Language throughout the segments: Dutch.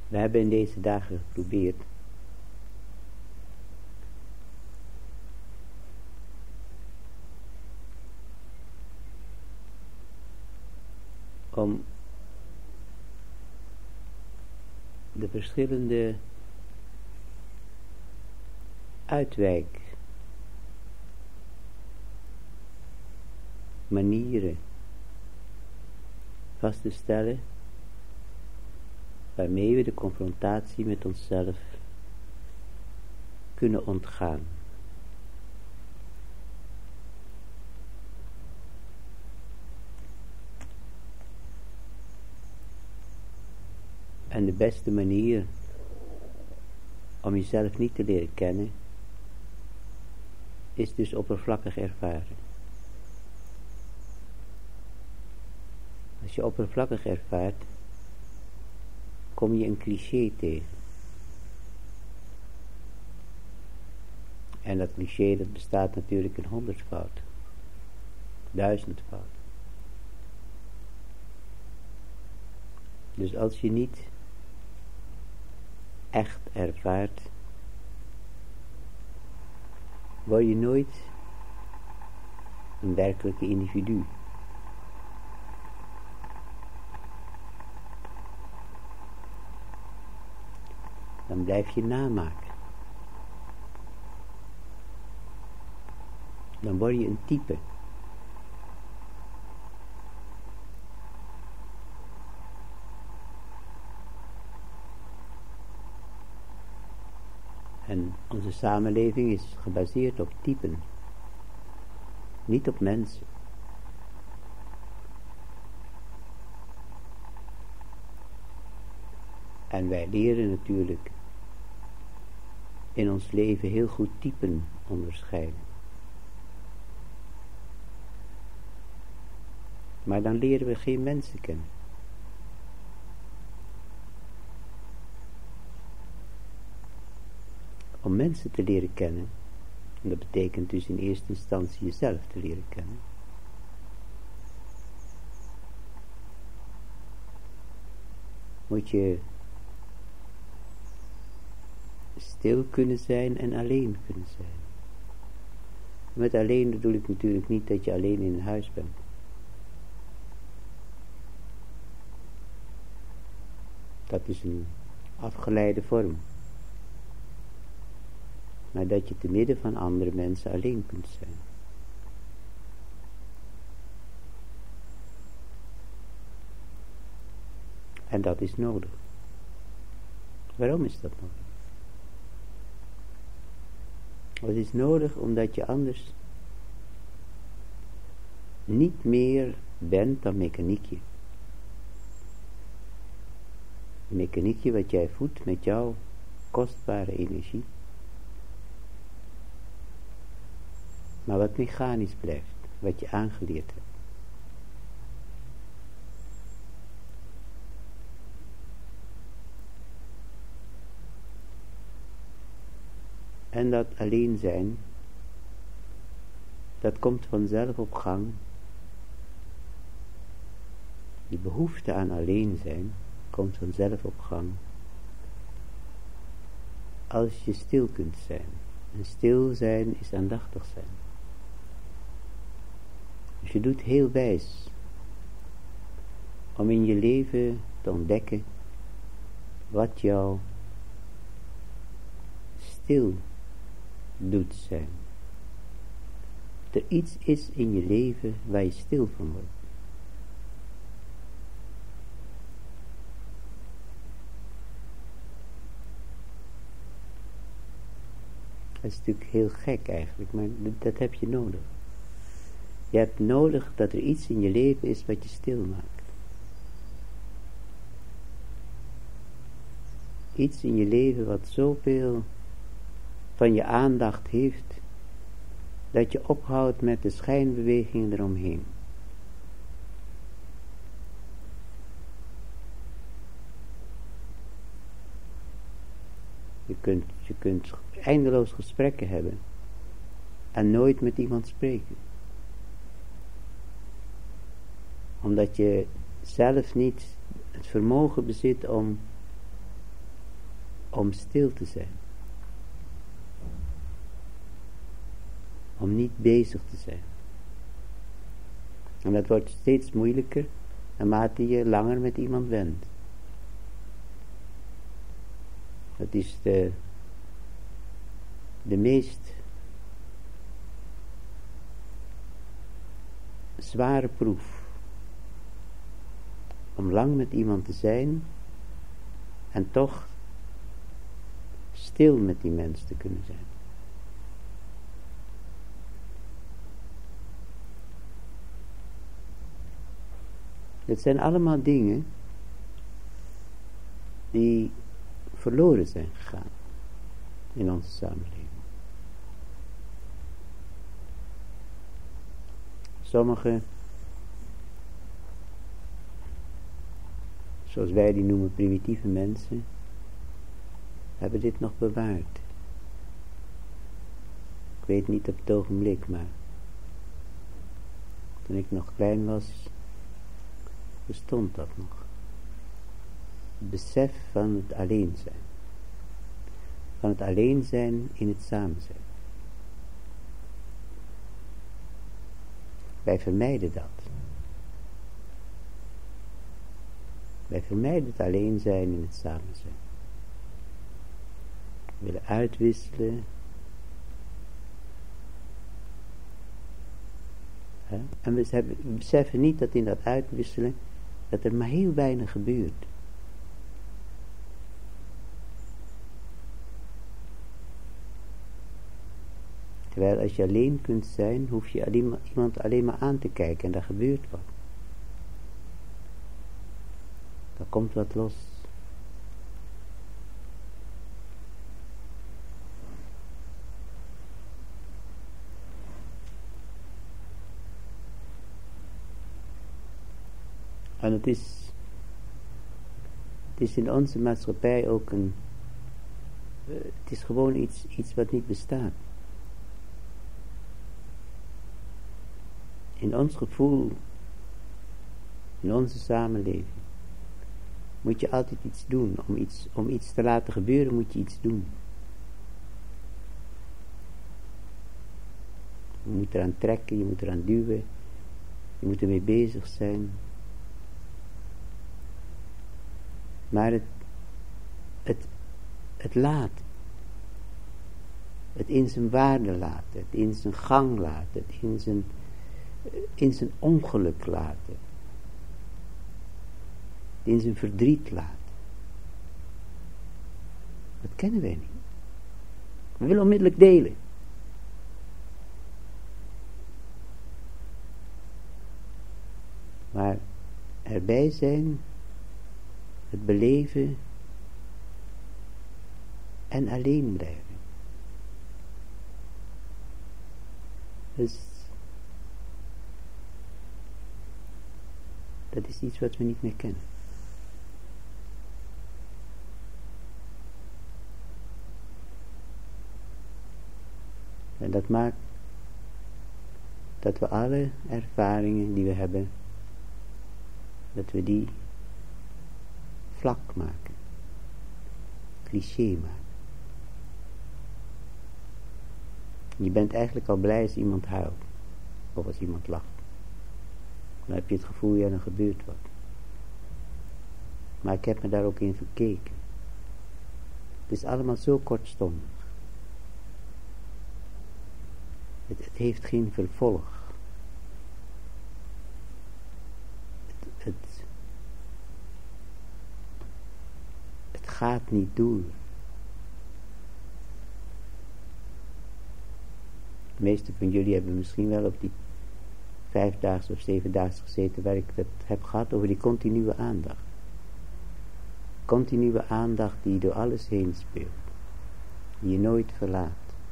We hebben in deze dagen geprobeerd om de verschillende uitwijkmanieren vast te stellen, waarmee we de confrontatie met onszelf kunnen ontgaan. En de beste manier om jezelf niet te leren kennen, is dus oppervlakkig ervaren. Als je oppervlakkig ervaart, kom je een cliché tegen. En dat cliché, dat bestaat natuurlijk in 100-fout, 1000-fout. Dus als je niet echt ervaart, word je nooit een werkelijke individu. Dan blijf je namaken. Dan word je een type. En onze samenleving is gebaseerd op typen, niet op mensen. En wij leren natuurlijk in ons leven heel goed typen onderscheiden. Maar dan leren we geen mensen kennen. Om mensen te leren kennen, en dat betekent dus in eerste instantie jezelf te leren kennen, moet je stil kunnen zijn en alleen kunnen zijn. Met alleen bedoel ik natuurlijk niet dat je alleen in een huis bent. Dat is een afgeleide vorm. Maar dat je te midden van andere mensen alleen kunt zijn. En dat is nodig. Waarom is dat nodig? Het is nodig omdat je anders niet meer bent dan mechaniekje. Een mechaniekje wat jij voedt met jouw kostbare energie. Maar wat mechanisch blijft, wat je aangeleerd hebt. En dat alleen zijn, dat komt vanzelf op gang. Die behoefte aan alleen zijn, komt vanzelf op gang. Als je stil kunt zijn. En stil zijn is aandachtig zijn. Dus je doet heel wijs om in je leven te ontdekken wat jou stil doet zijn. Er iets is in je leven waar je stil van wordt. Dat is natuurlijk heel gek eigenlijk, maar dat heb je nodig. Je hebt nodig dat er iets in je leven is wat je stil maakt. Iets in je leven wat zoveel van je aandacht heeft, dat je ophoudt met de schijnbewegingen eromheen. Je kunt eindeloos gesprekken hebben en nooit met iemand spreken. Omdat je zelf niet het vermogen bezit om om stil te zijn. Om niet bezig te zijn. En dat wordt steeds moeilijker naarmate je langer met iemand bent. Dat is de meest zware proef. Om lang met iemand te zijn en toch stil met die mens te kunnen zijn. Het zijn allemaal dingen die verloren zijn gegaan in onze samenleving. Sommige, zoals wij die noemen primitieve mensen, hebben dit nog bewaard. Ik weet niet op het ogenblik, maar toen ik nog klein was, bestond dat nog. Het besef van het alleen zijn. Van het alleen zijn in het samen zijn. Wij vermijden dat. Wij vermijden het alleen zijn in het samen zijn. We willen uitwisselen. En we beseffen niet dat in dat uitwisselen dat er maar heel weinig gebeurt. Terwijl als je alleen kunt zijn, hoef je iemand alleen maar aan te kijken en daar gebeurt wat. Er komt wat los. En het is in onze maatschappij ook het is gewoon iets wat niet bestaat. In ons gevoel, in onze samenleving, moet je altijd iets doen. Om iets te laten gebeuren moet je iets doen. Je moet eraan trekken, je moet eraan duwen, je moet ermee bezig zijn. Maar het laten. Het in zijn waarde laten. Het in zijn gang laten. Het in zijn ongeluk laten. In zijn verdriet laten. Dat kennen wij niet. We willen onmiddellijk delen. Maar erbij zijn, het beleven en alleen blijven. Dus dat is iets wat we niet meer kennen. En dat maakt dat we alle ervaringen die we hebben, dat we die vlak maken. Cliché maken. Je bent eigenlijk al blij als iemand huilt. Of als iemand lacht. Dan heb je het gevoel, ja, dan gebeurt wat. Maar ik heb me daar ook in verkeken. Het is allemaal zo kortstondig. Het heeft geen vervolg. Het gaat niet door. De meeste van jullie hebben misschien wel op die 5-daagse of 7-daagse gezeten waar ik het heb gehad over die continue aandacht. Continue aandacht die door alles heen speelt. Die je nooit verlaat.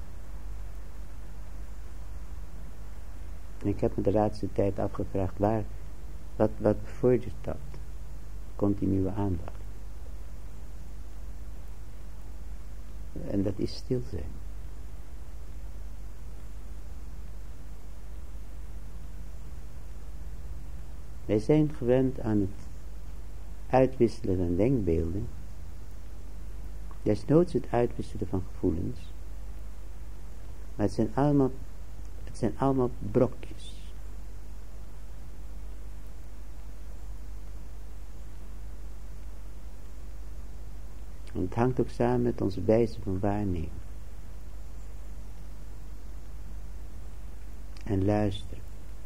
En ik heb me de laatste tijd afgevraagd wat bevordert dat? Continue aandacht. En dat is stil zijn. Wij zijn gewend aan het uitwisselen van denkbeelden. Desnoods het uitwisselen van gevoelens. Maar het zijn allemaal brokjes. En het hangt ook samen met onze wijze van waarnemen. En luisteren.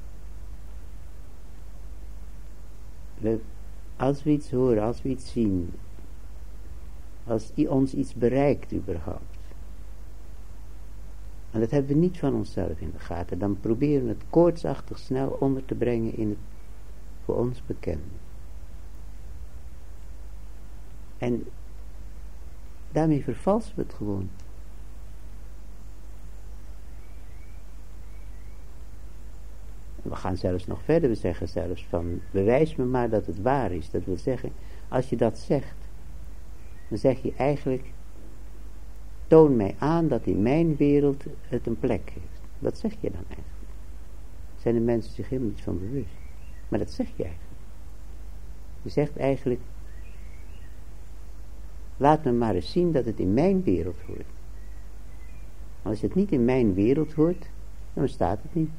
Als we iets horen, als we iets zien, als ons iets bereikt überhaupt, en dat hebben we niet van onszelf in de gaten, dan proberen we het koortsachtig snel onder te brengen in het voor ons bekende. En daarmee vervalsen we het gewoon. We gaan zelfs nog verder, we zeggen zelfs van, bewijs me maar dat het waar is. Dat wil zeggen, als je dat zegt, dan zeg je eigenlijk, toon mij aan dat in mijn wereld het een plek heeft. Dat zeg je dan eigenlijk. Zijn de mensen zich helemaal niet van bewust. Maar dat zeg je eigenlijk. Je zegt eigenlijk, laat me maar eens zien dat het in mijn wereld hoort. Als het niet in mijn wereld hoort, dan bestaat het niet.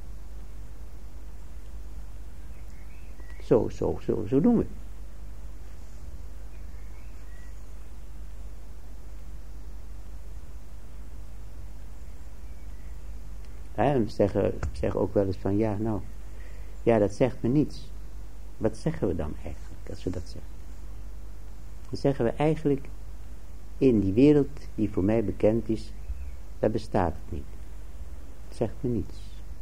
Zo doen we. Ja, we zeggen ook wel eens van, ja, dat zegt me niets. Wat zeggen we dan eigenlijk, als we dat zeggen? Dan zeggen we eigenlijk, in die wereld die voor mij bekend is, daar bestaat het niet. Het zegt me niets.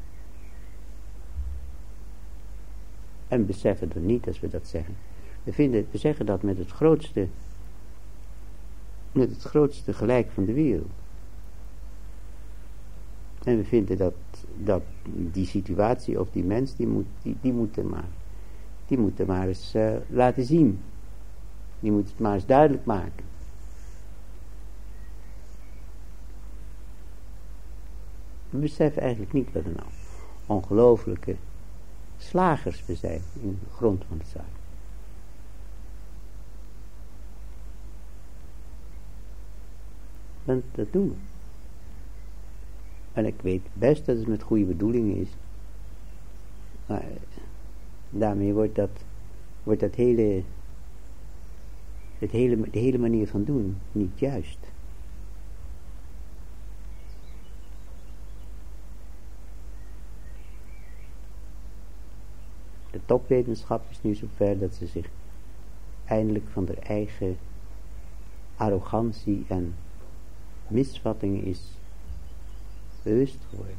En we beseffen het niet als we dat zeggen. We zeggen dat met het grootste gelijk van de wereld. En we vinden dat die situatie of die mens, die moet maar eens laten zien. Die moet het maar eens duidelijk maken. We beseffen eigenlijk niet wat er nou ongelooflijke slagers we zijn in de grond van de zaak. Want dat doen we. En ik weet best dat het met goede bedoelingen is. Maar daarmee wordt de hele manier van doen niet juist. De topwetenschap is nu zover dat ze zich eindelijk van haar eigen arrogantie en misvattingen is bewust geworden.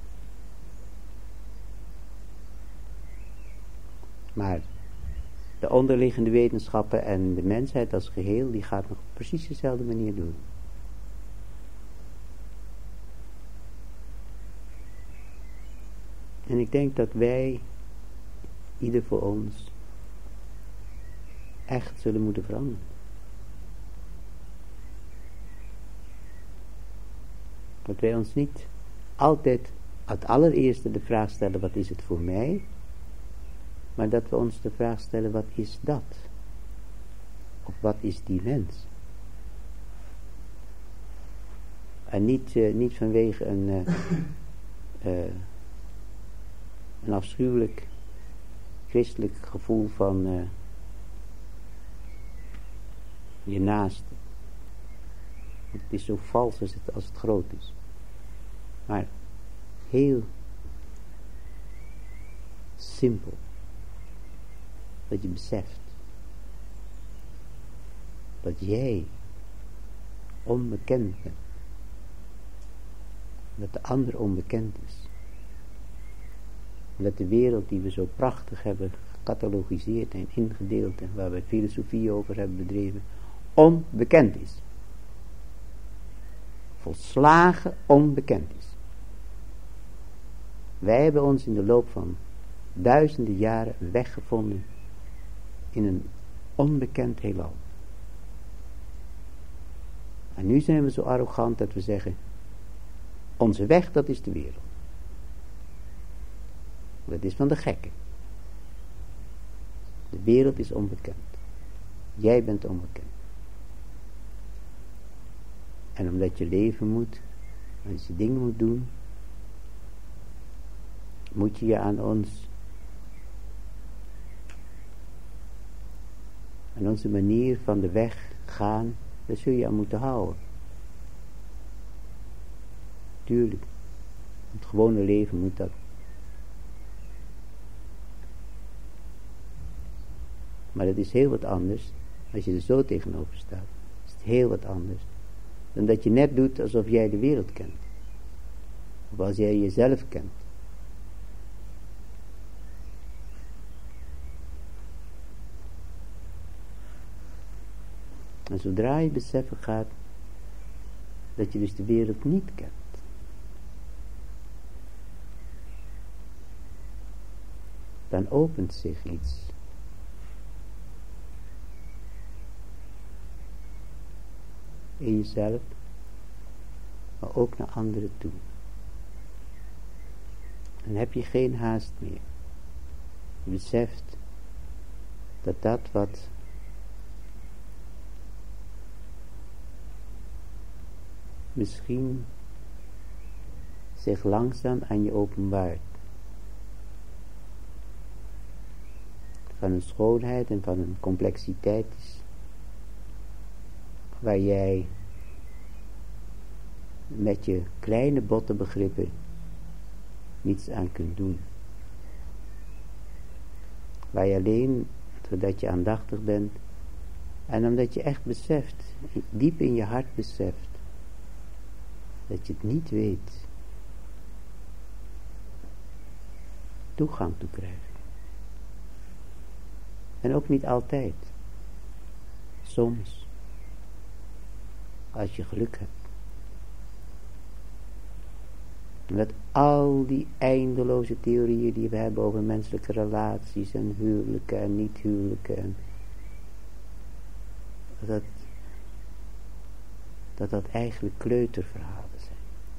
Maar de onderliggende wetenschappen en de mensheid als geheel, die gaat nog op precies dezelfde manier doen. En ik denk dat wij, ieder voor ons, echt zullen moeten veranderen. Dat wij ons niet altijd het allereerste de vraag stellen, wat is het voor mij? Maar dat we ons de vraag stellen, wat is dat? Of wat is die mens? En niet vanwege een afschuwelijk christelijk gevoel van je naaste. Het is zo vals als het groot is. Maar heel simpel. Dat je beseft dat jij onbekend bent. Dat de ander onbekend is. Dat de wereld die we zo prachtig hebben gecatalogiseerd en ingedeeld en waar we filosofie over hebben bedreven, onbekend is. Volslagen onbekend is. Wij hebben ons in de loop van duizenden jaren een weg gevonden in een onbekend heelal. En nu zijn we zo arrogant dat we zeggen, onze weg, dat is de wereld. Dat is van de gekken. De wereld is onbekend. Jij bent onbekend. En omdat je leven moet, als je dingen moet doen, moet je je aan onze manier van de weg gaan, daar zul je aan moeten houden. Tuurlijk, het gewone leven moet dat. Maar het is heel wat anders, als je er zo tegenover staat, is het heel wat anders, dan dat je net doet alsof jij de wereld kent. Of als jij jezelf kent. En zodra je beseffen gaat dat je dus de wereld niet kent, dan opent zich iets. In jezelf, maar ook naar anderen toe. Dan heb je geen haast meer. Je beseft dat wat misschien zich langzaam aan je openbaart, van een schoonheid en van een complexiteit is, waar jij met je kleine botte begrippen niets aan kunt doen. Waar je alleen, zodat je aandachtig bent, en omdat je echt beseft, diep in je hart beseft, dat je het niet weet, toegang toe krijgt. En ook niet altijd. Soms, als je geluk hebt. Met al die eindeloze theorieën die we hebben over menselijke relaties en huwelijken en niet huwelijken. En dat eigenlijk kleuterverhalen zijn.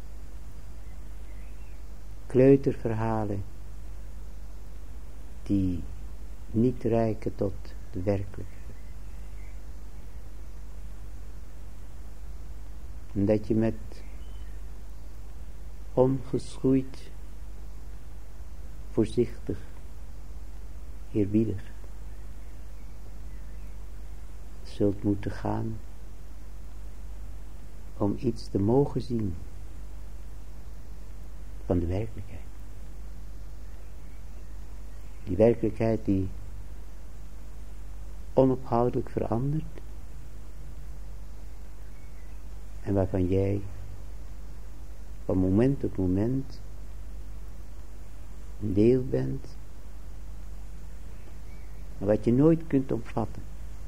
Kleuterverhalen die niet reiken tot de werkelijkheid. En dat je met ongeschoeid, voorzichtig, eerbiedig zult moeten gaan om iets te mogen zien van de werkelijkheid. Die werkelijkheid die onophoudelijk verandert en waarvan jij van moment tot moment een deel bent, maar wat je nooit kunt omvatten,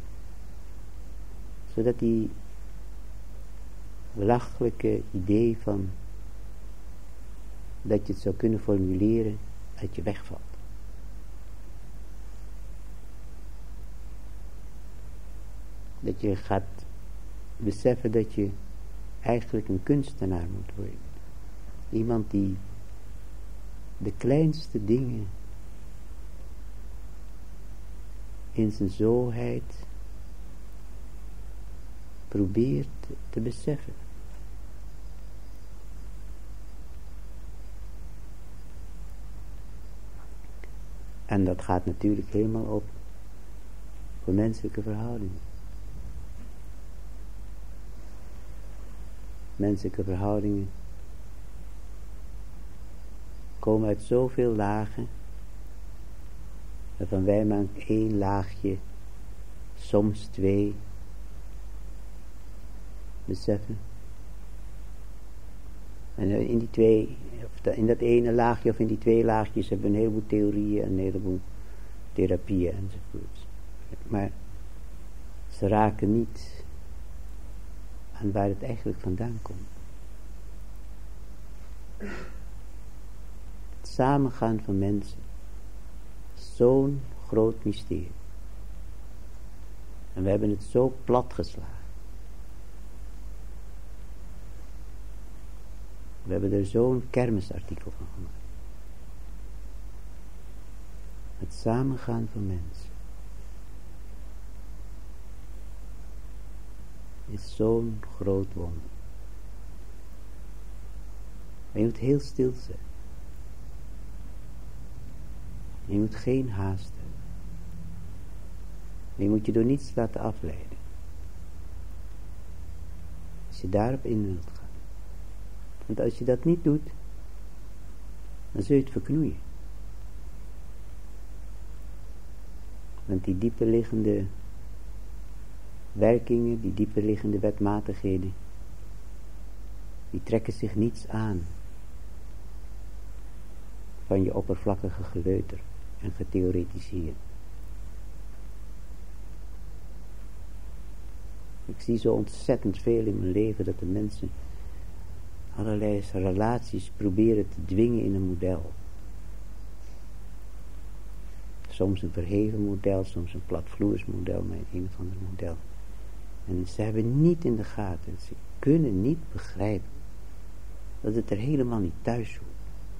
zodat die belachelijke idee van dat je het zou kunnen formuleren uit je wegvalt. Dat je gaat beseffen dat je eigenlijk een kunstenaar moet worden. Iemand die de kleinste dingen in zijn zoheid probeert te beseffen. En dat gaat natuurlijk helemaal op voor menselijke verhoudingen. Menselijke verhoudingen komen uit zoveel lagen, waarvan wij maar 1 laagje, soms 2, beseffen. En in die 2, in dat ene laagje of in die 2 laagjes hebben we een heleboel theorieën en een heleboel therapieën enzovoorts. Maar ze raken niet aan waar het eigenlijk vandaan komt. Het samengaan van mensen is zo'n groot mysterie. En we hebben het zo platgeslagen. We hebben er zo'n kermisartikel van gemaakt. Het samengaan van mensen is zo'n groot wonder. Maar je moet heel stil zijn. Je moet geen haast hebben. Maar je moet je door niets laten afleiden. Als je daarop in wilt gaan. Want als je dat niet doet, dan zul je het verknoeien. Want die dieper liggende werkingen, die dieper liggende wetmatigheden, die trekken zich niets aan van je oppervlakkige geleuter en getheoretiseer. Ik zie zo ontzettend veel in mijn leven dat de mensen allerlei relaties proberen te dwingen in een model. Soms een verheven model, soms een platvloers model, maar een of ander model. En ze hebben niet in de gaten, ze kunnen niet begrijpen dat het er helemaal niet thuis hoort.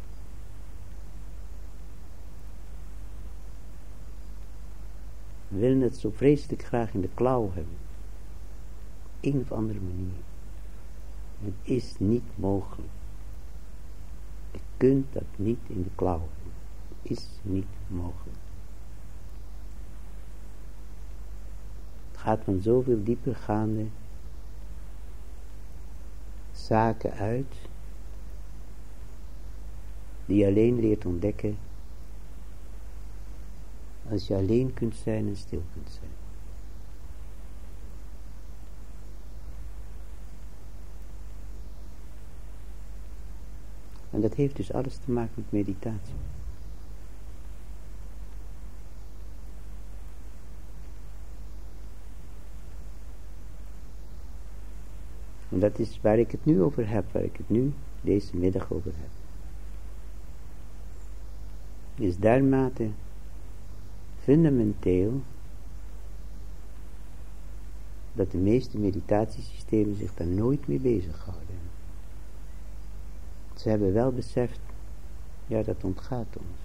We willen het zo vreselijk graag in de klauw hebben. Op een of andere manier. Het is niet mogelijk. Je kunt dat niet in de klauw hebben. Het is niet mogelijk. Het gaat van zoveel diepergaande zaken uit, die je alleen leert ontdekken als je alleen kunt zijn en stil kunt zijn. En dat heeft dus alles te maken met meditatie. En dat is waar ik het nu over heb, waar ik het nu deze middag over heb. Is dermate fundamenteel dat de meeste meditatiesystemen zich daar nooit mee bezighouden. Ze hebben wel beseft, ja, dat ontgaat ons.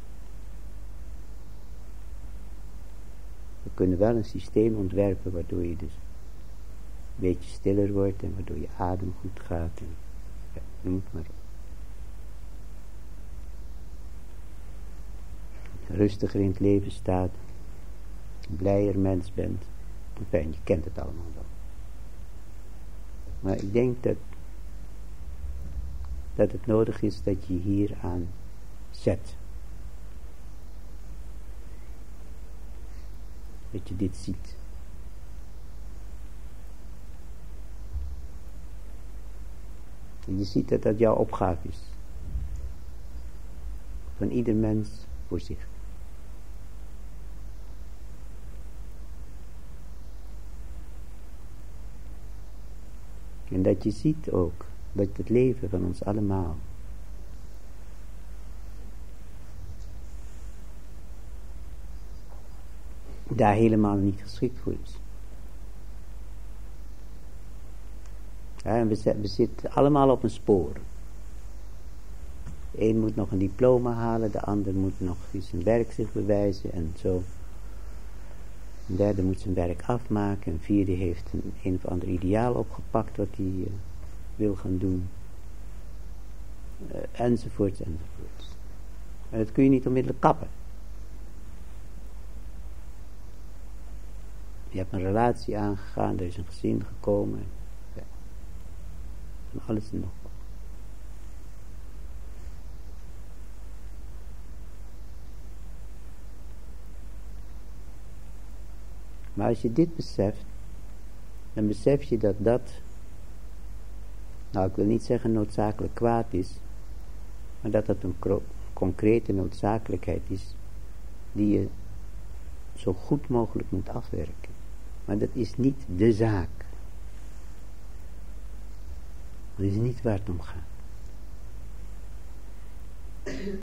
We kunnen wel een systeem ontwerpen waardoor je dus een beetje stiller wordt en waardoor je adem goed gaat en ja, noem het maar op. Rustiger in het leven staat, een blijer mens bent. Enfin, je kent het allemaal wel. Maar ik denk dat het nodig is dat je hier aan zet. Dat je dit ziet. En je ziet dat dat jouw opgave is. Van ieder mens voor zich. En dat je ziet ook dat het leven van ons allemaal daar helemaal niet geschikt voor is. Ja, en we zitten allemaal op een spoor. De een moet nog een diploma halen, de ander moet nog zijn werk zich bewijzen en zo. Een derde moet zijn werk afmaken, een vierde heeft een of ander ideaal opgepakt wat hij wil gaan doen. Enzovoorts, enzovoorts. En dat kun je niet onmiddellijk kappen. Je hebt een relatie aangegaan, er is een gezin gekomen. Ja. En alles en nog wat. Maar als je dit beseft, dan besef je dat, nou ik wil niet zeggen noodzakelijk kwaad is, maar dat een concrete noodzakelijkheid is, die je zo goed mogelijk moet afwerken. Maar dat is niet de zaak. Dat is niet waar het om gaat.